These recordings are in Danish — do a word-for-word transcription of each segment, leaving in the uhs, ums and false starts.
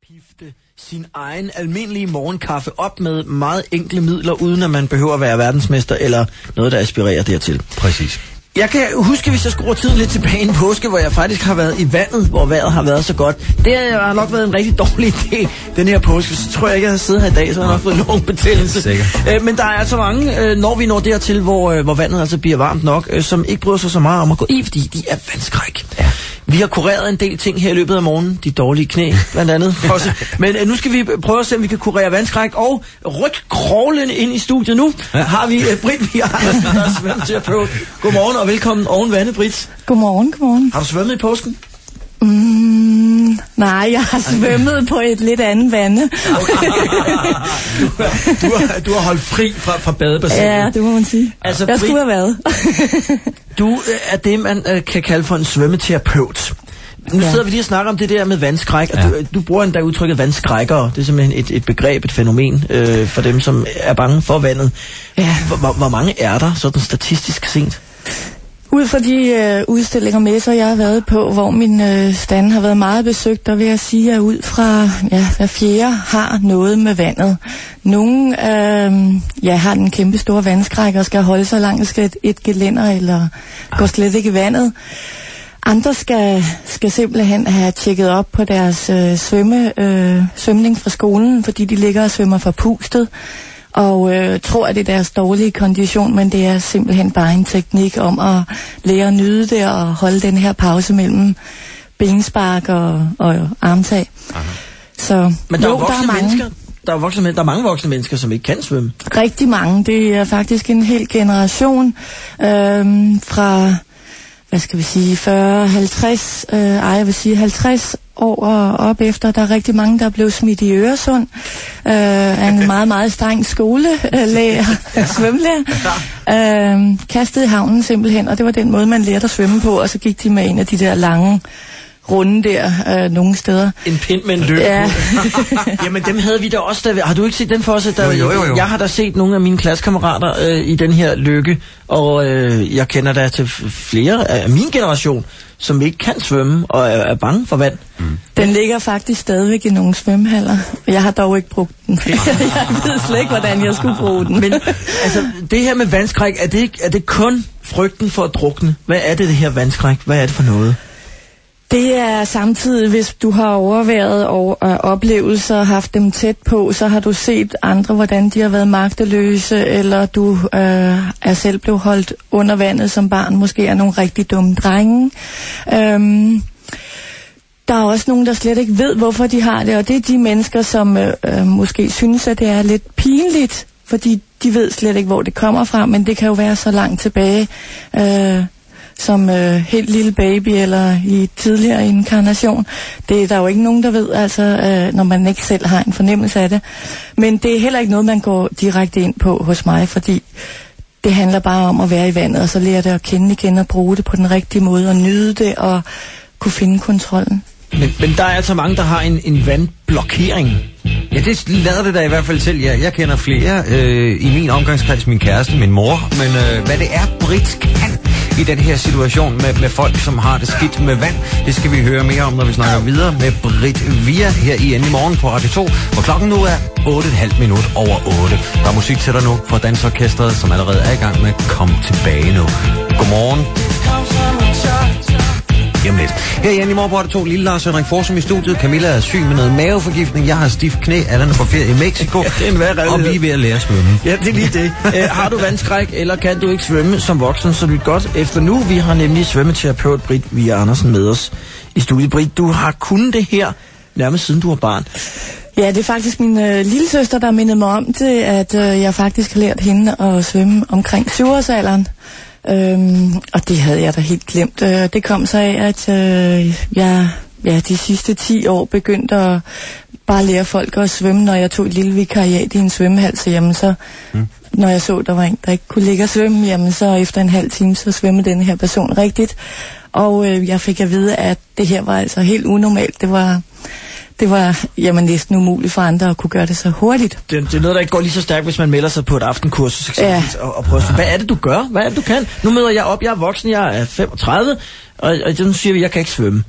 pifte sin egen almindelige morgenkaffe op med meget enkle midler, uden at man behøver at være verdensmester eller noget, der aspirerer dertil. Præcis. Jeg kan huske, hvis jeg skruer tiden lidt tilbage i en påske, hvor jeg faktisk har været i vandet, hvor vejret har været så godt. Det har nok været en rigtig dårlig idé, den her påske. Så tror jeg ikke, jeg har siddet her i dag, så har jeg nok fået lungebetændelse. Øh, men der er altså mange, øh, når vi når dertil, hvor, øh, hvor vandet altså bliver varmt nok, øh, som ikke bryder sig så meget om at gå i, fordi de er vandskræk. Ja. Vi har kureret en del ting her i løbet af morgenen. De dårlige knæ, blandt andet. Også. Men øh, nu skal vi prøve at se, om vi kan kurere vandskræk. Og ryk kravlende ind i studiet nu ja. har vi øh, Britt Via Andersen, der er svømmeterapeut. Godmorgen og velkommen oven vande, Britt. Godmorgen, godmorgen. Har du svømmet i påsken? Mm, nej, jeg har svømmet på et lidt andet vande. Okay. du, du, har, du har holdt fri fra, fra badebassinet. Ja, det må man sige. Altså, jeg skulle have været. Du er det, man øh, kan kalde for en svømmeterapeut. Nu sidder ja. vi lige og snakker om det der med vandskræk, og ja. du, du bruger endda udtrykket vandskrækkere. Det er simpelthen et, et begreb, et fænomen øh, for dem, som er bange for vandet. Ja. Hvor, hvor mange er der sådan statistisk set? Ud fra de øh, udstillinger med, så jeg har været på, hvor min øh, stand har været meget besøgt, der vil jeg sige, at ud fra ja, hver fjerde har noget med vandet. Nogle øh, ja, har den kæmpe store vandskræk og skal holde så langt skal et, et gelænder eller går slet ikke i vandet. Andre skal, skal simpelthen have tjekket op på deres øh, svømme, øh, svømning fra skolen, fordi de ligger og svømmer forpustet. Og øh, tror, at det er deres dårlige kondition, men det er simpelthen bare en teknik om at lære at nyde det og holde den her pause mellem benspark og, og armtag. Aha. Så men der jo, er voksne der er mange. mennesker, der er, voksne, der er mange voksne mennesker, som ikke kan svømme. Rigtig mange. Det er faktisk en hel generation øh, fra, hvad skal vi sige, fyrre, halvtreds, øh, ej, jeg vil sige halvtreds år og op efter. Der er rigtig mange, der er blevet smidt i Øresund øh, af en meget, meget streng skolelærer, svømmelærer. Øh, kastet i havnen simpelthen, og det var den måde, man lærte at svømme på, og så gik de med en af de der lange runde der øh, nogle steder. En pind med en løb. Ja. Jamen dem havde vi da også. Der, har du ikke set den for os? Der, jo, jo, jo, jo. Jeg har da set nogle af mine klassekammerater øh, i den her lykke, og øh, jeg kender da til flere af min generation, som ikke kan svømme og er, er bange for vand. Mm. Den ligger faktisk stadigvæk i nogle svømmehaller. Jeg har dog ikke brugt den. Jeg ved slet ikke, hvordan jeg skulle bruge den. Men altså, det her med vandskræk, er det, er det kun frygten for at drukne? Hvad er det, det her vandskræk? Hvad er det for noget? Det er samtidig, hvis du har overværet og øh, oplevelser og haft dem tæt på, så har du set andre, hvordan de har været magteløse, eller du øh, er selv blevet holdt under vandet som barn, måske er nogle rigtig dumme drenge. Øhm, der er også nogen, der slet ikke ved, hvorfor de har det, og det er de mennesker, som øh, øh, måske synes, at det er lidt pinligt, fordi de ved slet ikke, hvor det kommer fra, men det kan jo være så langt tilbage, øh, som øh, helt lille baby eller i tidligere inkarnation. Det er der jo ikke nogen, der ved, altså, øh, når man ikke selv har en fornemmelse af det. Men det er heller ikke noget, man går direkte ind på hos mig, fordi det handler bare om at være i vandet, og så lære det at kende igen og bruge det på den rigtige måde, og nyde det og kunne finde kontrollen. Men, men der er altså mange, der har en, en vandblokering. Ja, det lader det da i hvert fald til. Ja, jeg kender flere øh, i min omgangskreds, min kæreste, min mor. Men øh, hvad det er, Britt kan i den her situation med, med folk, som har det skidt med vand, det skal vi høre mere om, når vi snakker videre med Britt Via her i Ende i morgen på Radio to. Hvor klokken nu er otte komma fem minut over otte. Der er musik til dig nu fra Dansorkestret, som allerede er i gang med Kom tilbage nu. Godmorgen. Jamen lidt. Her i Ende i morgen på Radio to, lille Lars Henrik Forsum i studiet. Camilla er syg med noget maveforgiftning. Jeg har stift knæ. Allan er på ferie i Mexico. Ja, det er en værre og vi er ved at lære at svømme. Ja, det er lige det. Æ, har du vandskræk, eller kan du ikke svømme som voksen, så lyt godt efter nu. Vi har nemlig svømmeterapeut Britt Via Andersen med os i studiet. Britt, du har kunnet det her nærmest siden du var barn. Ja, det er faktisk min øh, lillesøster, der mindede mig om det, at øh, jeg faktisk har lært hende at svømme omkring syvårsalderen. Øhm, og det havde jeg da helt glemt. Øh, det kom så af, at øh, jeg ja, de sidste ti år begyndte at bare lære folk at svømme, når jeg tog et lille vikariat i en svømmehal. Så jamen, så, mm. når jeg så, der var en, der ikke kunne ligge og svømme, jamen, så efter en halv time, så svømmede den her person rigtigt. Og øh, jeg fik at vide, at det her var altså helt unormalt. Det var... Det var jamen, næsten umuligt for andre at kunne gøre det så hurtigt. Det, det er noget, der ikke går lige så stærkt, hvis man melder sig på et aftenkursus eksempelvis, ja. og, og prøver. Hvad er det, du gør? Hvad er det, du kan? Nu møder jeg op, jeg er voksen, jeg er femogtredive, og, og så siger vi, jeg kan ikke svømme. Nej,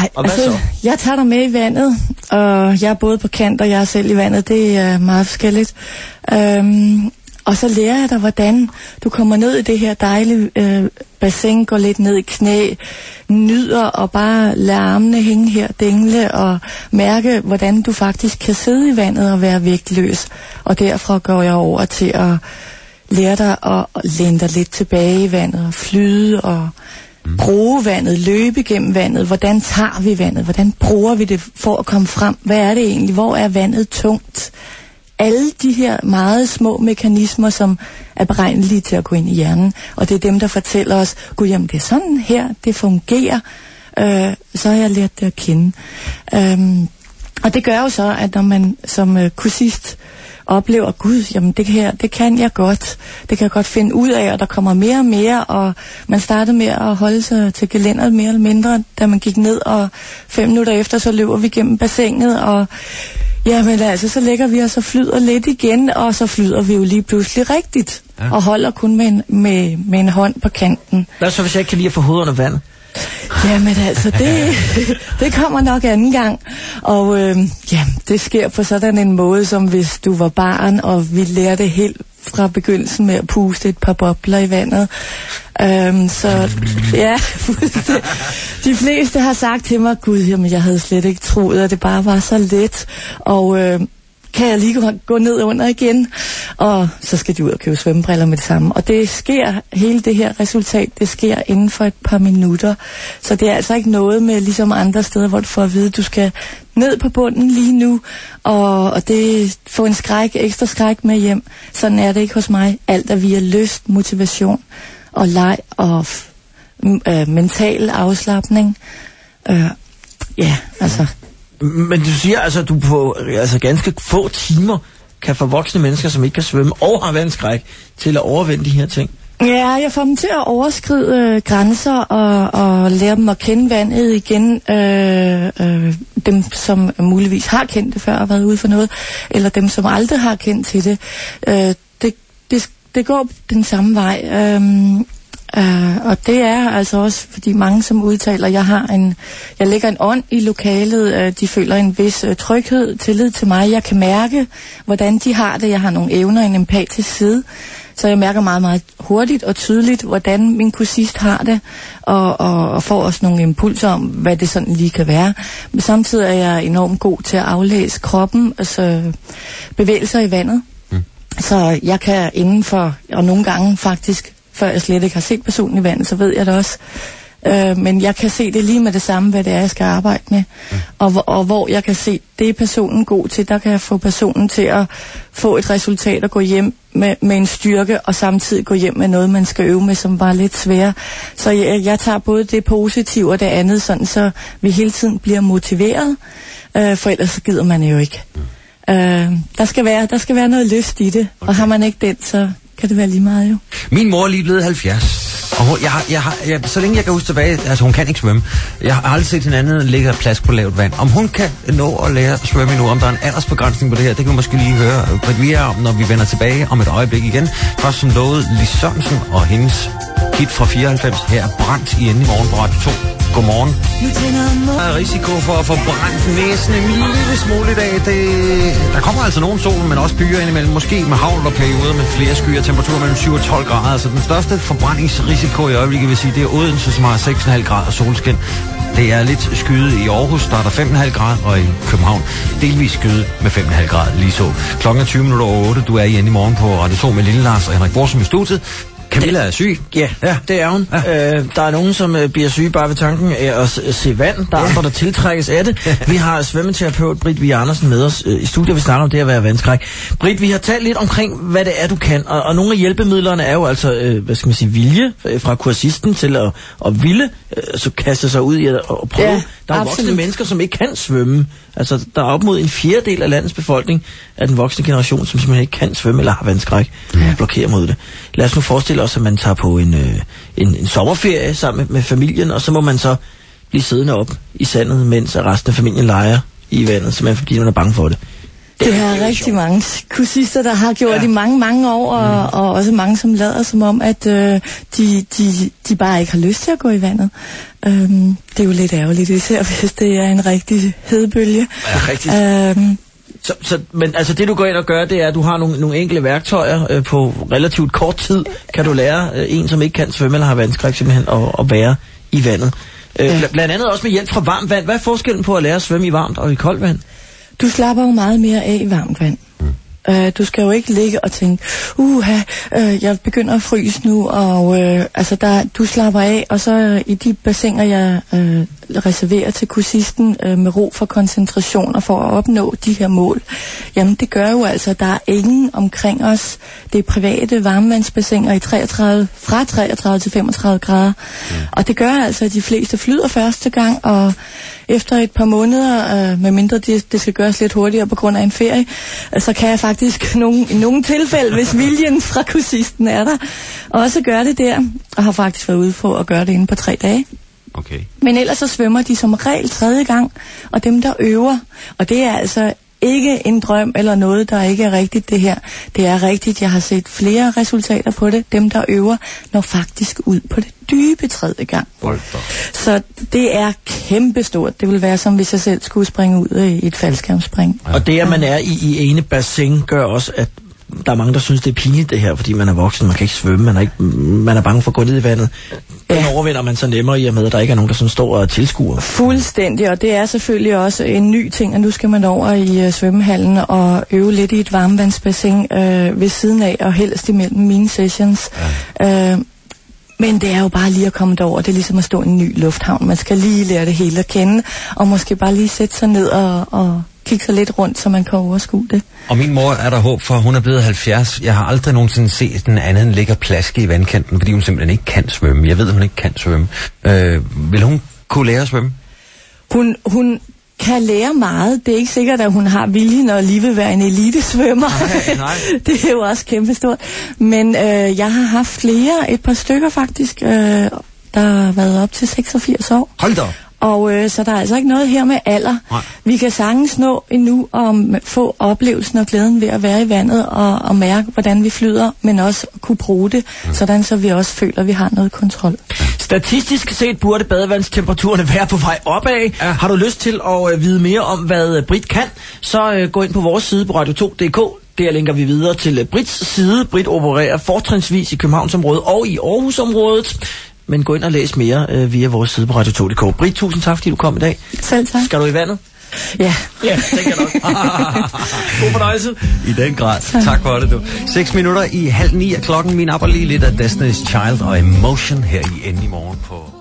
Og hvad altså, så? Jeg tager dig med i vandet, og jeg er både på kant, og jeg er selv i vandet. Det er meget forskelligt. Øhm, og så lærer jeg dig, hvordan du kommer ned i det her dejlige øh, bassin, går lidt ned i knæ, nyder og bare lader armene hænge her, dingle, og mærke, hvordan du faktisk kan sidde i vandet og være vægtløs. Og derfra går jeg over til at lære dig at læne dig lidt tilbage i vandet, og flyde og bruge vandet, løbe gennem vandet. Hvordan tager vi vandet? Hvordan bruger vi det for at komme frem? Hvad er det egentlig? Hvor er vandet tungt? Alle de her meget små mekanismer, som er beregnelige til at gå ind i hjernen. Og det er dem, der fortæller os, gud, jamen det er sådan her, det fungerer. Øh, så har jeg lært det at kende. Øhm, og det gør jo så, at når man som øh, kursist oplever, gud, jamen det her, det kan jeg godt. Det kan jeg godt finde ud af, og der kommer mere og mere, og man startede med at holde sig til gelænderet mere eller mindre, da man gik ned, og fem minutter efter, så løber vi gennem bassinet, og jamen altså, så lægger vi os og flyder lidt igen, og så flyder vi jo lige pludselig rigtigt, ja. Og holder kun med en, med, med en hånd på kanten. Hvad så, hvis jeg ikke kan lide at få hovedet under vandet? Jamen altså, det, det kommer nok anden gang. Og øh, ja, det sker på sådan en måde, som hvis du var barn, og vi lærte helt fra begyndelsen med at puste et par bobler i vandet. Øhm, så ja, de fleste har sagt til mig, gud, jamen jeg havde slet ikke troet, at det bare var så let. Og øh, kan jeg lige gå ned under igen? Og så skal de ud og købe svømmebriller med det samme. Og det sker, hele det her resultat, det sker inden for et par minutter. Så det er altså ikke noget med ligesom andre steder, hvor du får at vide, at du skal ned på bunden lige nu, og, og det få en skræk, ekstra skræk med hjem. Sådan er det ikke hos mig. Alt er via lyst, motivation og leg og øh, mental afslapning. Øh, ja, altså... Men du siger altså, at du på altså, ganske få timer kan få voksne mennesker, som ikke kan svømme og har vandskræk, til at overvinde de her ting. Ja, jeg får dem til at overskride øh, grænser og, og lære dem at kende vandet igen. Øh, øh, dem, som muligvis har kendt det før og været ude for noget, eller dem, som aldrig har kendt til det. Øh, det, det, det går den samme vej. Øh, Uh, og det er altså også, fordi mange som udtaler, jeg har en, jeg lægger en ånd i lokalet, uh, de føler en vis uh, tryghed, tillid til mig, jeg kan mærke, hvordan de har det, jeg har nogle evner, en empatisk side, så jeg mærker meget, meget hurtigt og tydeligt, hvordan min kursist har det, og, og, og får også nogle impulser om, hvad det sådan lige kan være. Men samtidig er jeg enormt god til at aflæse kroppen, altså bevægelser i vandet, mm. så jeg kan inden for, og nogle gange faktisk, før jeg slet ikke har set personen i vandet, så ved jeg det også. Øh, men jeg kan se det lige med det samme, hvad det er, jeg skal arbejde med. Mm. Og, og hvor jeg kan se, det er personen god til, der kan jeg få personen til at få et resultat og gå hjem med, med en styrke, og samtidig gå hjem med noget, man skal øve med, som var lidt sværere. Så jeg, jeg tager både det positive og det andet, sådan så vi hele tiden bliver motiveret, øh, for ellers så gider man jo ikke. Mm. Øh, der, skal være, der skal være noget lyst i det, okay. Og har man ikke den, så kan det være lige meget jo. Min mor er lige blevet halvfjerds, og hun, jeg, har, jeg, har, jeg, så længe jeg kan huske tilbage, altså hun kan ikke svømme. Jeg har aldrig set hinanden ligge plads på lavt vand. Om hun kan nå at lære at svømme nu, om der er en aldersbegrænsning på det her, det kan vi måske lige høre Britt Via om, når vi vender tilbage om et øjeblik igen. Først som lovet, Lis Sørensen og hendes hit fra fireoghalvfems her er brændt i enden i morgen på Radio to. Godmorgen. Der er risiko for at få brændt næsen en lille smule i dag. Det, der kommer altså nogen sol, men også byer indimellem. Måske med havl og perioder med flere skyer, temperaturer mellem syv og tolv grader. Så den største forbrændingsrisiko i øjeblikket vil sige, det er Odense, som har seks komma fem grader solskin. Det er lidt skyet i Aarhus, der er der fem komma fem grader, og i København delvis skyet med fem komma fem grader lige så. Klokken er tyve minutter over otte. Du er igen i morgen på Radio to med Lille Lars og Henrik Borsum i studiet. Camilla er syg. Ja, ja, det er hun. Ja. Øh, der er nogen, som øh, bliver syge bare ved tanken af at se vand. Der er ja. andre, der tiltrækkes af det. Vi har svømmeterapeut Britt Via Andersen med os øh, i studiet. Vi snakker om det at være vandskræk. Britt, vi har talt lidt omkring, hvad det er, du kan. Og, og nogle af hjælpemidlerne er jo altså, øh, hvad skal man sige, vilje fra kursisten til at, at ville, øh, så kaste sig ud i at, at prøve. Ja, der er jo voksne mennesker, som ikke kan svømme. Altså, der er op mod en fjerdedel af landets befolkning af den voksne generation, som simpelthen ikke kan svømme eller har vandskræk, og ja. blokerer mod det. Lad os nu forestille os, at man tager på en, øh, en, en sommerferie sammen med, med familien, og så må man så blive siddende op i sandet, mens resten af familien leger i vandet, simpelthen fordi man er bange for det. Det er rigtig mange kursister, der har gjort ja. i mange, mange år, og, mm. og også mange, som lader som om, at øh, de, de, de bare ikke har lyst til at gå i vandet. Øhm, det er jo lidt ærgerligt, især hvis det er en rigtig hedebølge. Ja, rigtigt. Øhm, så, så, men altså det, du går ind og gør, det er, at du har nogle, nogle enkle værktøjer øh, på relativt kort tid. Kan du lære øh, en, som ikke kan svømme eller har vandskræk, simpelthen at, at være i vandet. Øh, ja. Blandt andet også med hjælp fra varmt vand. Hvad er forskellen på at lære at svømme i varmt og i koldt vand? Du slapper jo meget mere af i varmt vand. Mm. Uh, du skal jo ikke ligge og tænke, uha, uh, jeg begynder at fryse nu, og uh, altså der, du slapper af, og så uh, i de bassiner, jeg uh, reserverer til kursisten uh, med ro for koncentration og for at opnå de her mål, jamen det gør jo altså, at der er ingen omkring os. Det er private varmevandsbassiner i treogtredive, fra treogtredive til femogtredive grader, mm. og det gør altså, at de fleste flyder første gang, og efter et par måneder, øh, medmindre det, det skal gøres lidt hurtigere på grund af en ferie, øh, så kan jeg faktisk nogen, i nogle tilfælde, hvis viljen fra kursisten er der, også gøre det der, og har faktisk været ude på at gøre det inden på tre dage. Okay. Men ellers så svømmer de som regel tredje gang, og dem der øver, og det er altså ikke en drøm eller noget, der ikke er rigtigt det her. Det er rigtigt, jeg har set flere resultater på det. Dem der øver når faktisk ud på det dybe tredje gang. Så det er kæmpestort. Det vil være som hvis jeg selv skulle springe ud i et faldskærmsspring. Ja. Og det at man er i, i ene bassin gør også, at der er mange, der synes, det er pinligt det her, fordi man er voksen, man kan ikke svømme, man er, ikke, man er bange for at gå ned i vandet. Den ja. overvinder man så nemmere i og med, at der ikke er nogen, der sådan står og tilskuer. Fuldstændig, og det er selvfølgelig også en ny ting, at nu skal man over i uh, svømmehallen og øve lidt i et varmvandsbassin øh, ved siden af, og helst imellem mine sessions. Ja. Øh, Men det er jo bare lige at komme derover. Det er ligesom at stå i en ny lufthavn. Man skal lige lære det hele at kende, og måske bare lige sætte sig ned og, og kigge sig lidt rundt, så man kan overskue det. Og min mor er der håb for, hun er blevet halvfjerds. Jeg har aldrig nogensinde set den anden ligge og plaske i vandkanten, fordi hun simpelthen ikke kan svømme. Jeg ved, at hun ikke kan svømme. Øh, vil hun kunne lære at svømme? Hun... hun kan lære meget. Det er ikke sikkert, at hun har viljen og lige vil være en elitesvømmer. Nej, nej. Det er jo også kæmpestort. Men øh, jeg har haft flere, et par stykker faktisk, øh, der har været op til seksogfirs år. Hold da. Og øh, så der er altså ikke noget her med alder. Nej. Vi kan sagtens nå endnu og få oplevelsen og glæden ved at være i vandet og, og mærke, hvordan vi flyder, men også kunne bruge det, mm. sådan så vi også føler, at vi har noget kontrol. Statistisk set burde badevandstemperaturerne være på vej opad. Ja. Har du lyst til at øh, vide mere om, hvad Brit kan, så øh, gå ind på vores side på radio to punktum d k. Der linker vi videre til Brits side. Brit opererer fortrinsvis i Københavnsområdet og i Aarhusområdet. Men gå ind og læs mere øh, via vores side på radio to punktum d k. Brit, tusind tak, fordi du kom i dag. Selv tak. Skal du i vandet? Ja. Ja, det kan nok. God fornøjelse. I den grad. Tak, tak for det, du. Seks minutter i halv ni af klokken. Min apper lige lidt af Destiny's Child og Emotion her i Enden i morgen på